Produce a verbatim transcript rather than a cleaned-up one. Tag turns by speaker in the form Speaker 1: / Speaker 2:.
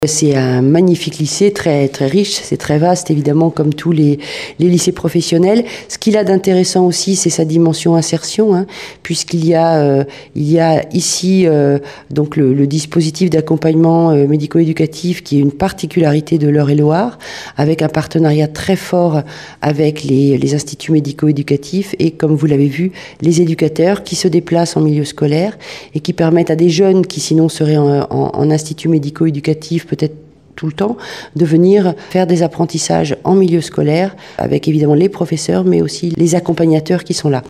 Speaker 1: C'est un magnifique lycée, très, très riche, c'est très vaste évidemment comme tous les, les lycées professionnels. Ce qu'il a d'intéressant aussi, c'est sa dimension insertion, hein, puisqu'il y a, euh, il y a ici euh, donc le, le dispositif d'accompagnement euh, médico-éducatif qui est une particularité de l'Eure-et-Loir, avec un partenariat très fort avec les, les instituts médico-éducatifs et, comme vous l'avez vu, les éducateurs qui se déplacent en milieu scolaire et qui permettent à des jeunes qui sinon seraient en, en, en institut médico-éducatif peut-être tout le temps, de venir faire des apprentissages en milieu scolaire avec évidemment les professeurs mais aussi les accompagnateurs qui sont là.